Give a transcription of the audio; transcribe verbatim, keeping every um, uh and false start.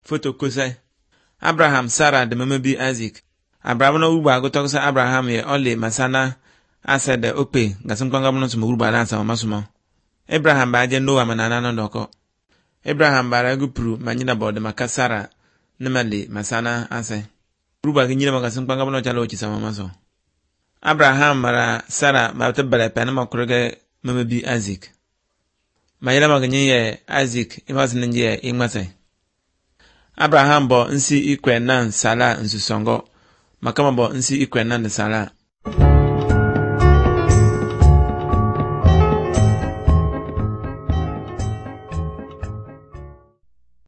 Foto kose. Abraham Sarah de meme bi Isaac. Abraham no uba gotok sa Abraham ye ole masana asede ope ngasim kwanga muno sumo uba na sa masumo. Abraham ba je Noah manana no doko. Abraham bara gupru manyina bode makasara nemali masana ase. Uba ginyina magasim kwanga muno chalo chi sama maso. Abraham mara Sarah ma tebele pe na makurege meme bi Isaac. Mayela maganyi ye Isaac imasin nje ingmase. Abraham bo nsi ikwe nan sala nsusongo makama bo nsi ikwe nan sala.